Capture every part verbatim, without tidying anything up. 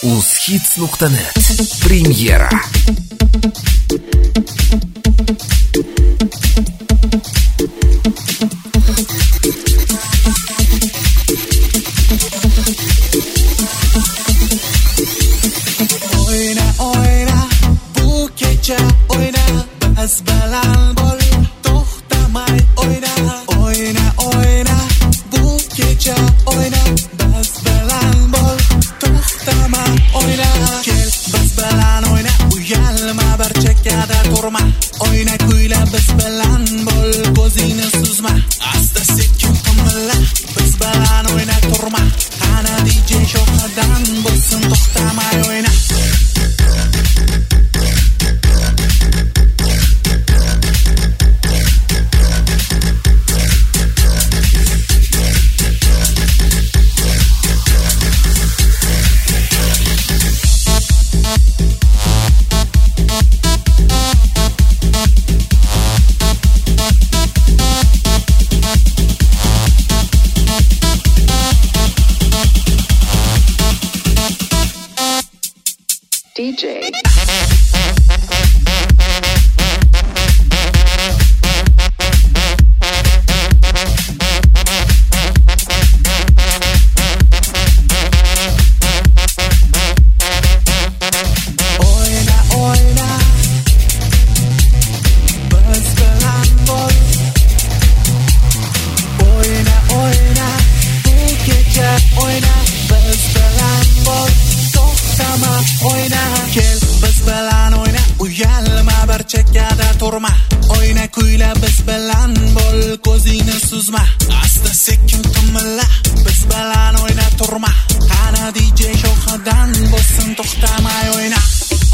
uzhits nuqta net Premyera. Oyna oyna bu kecha oyna biz bilan bo'l to'xtamay oyna oyna oyna bu kecha oyna biz bilan bo'l to'xtamay oyna kel biz bilan oyna uyalma bir chekkada turma oyna kuyla biz bilan bo'l ko'zingni suzma asta sekin qimilla biz bilan oyna turma qani D J shoxadan bo'lsin to'xtamay oyna D J. Chekkada turma oyna kuyla biz bilan bo'l ko'zingni suzma asta sekin qimilla biz bilan oyna turma qani D J shoxadan bo'lsin to'xtamay oyna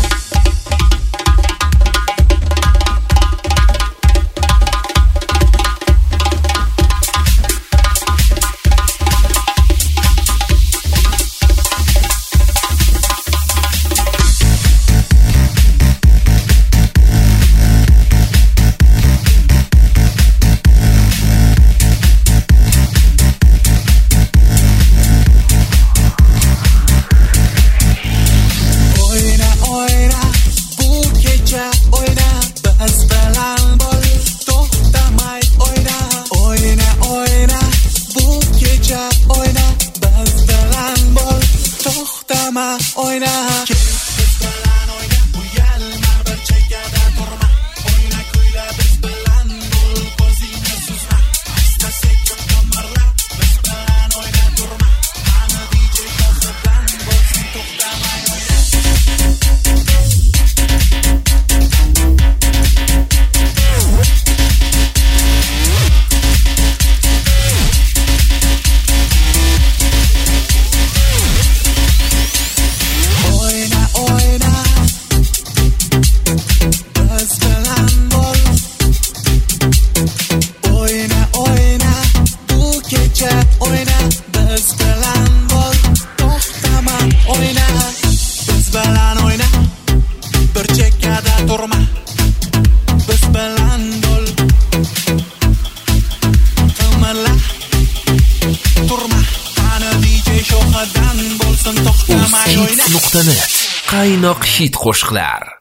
oyna biz bilan oyna uyalma bir chekkada turma oyna kuyla biz bilan bo'l ko'zingni suzma asta sekin qimilla biz bilan oyna turma qani D J shoxadan bo'lsin to'xtamay oyna turma biz bilan bo'l qimilla turma qani D J shoxadan bo'lsin to'xtamay oyna uzhits nuqta net qaynoq hit qo'shiqlar.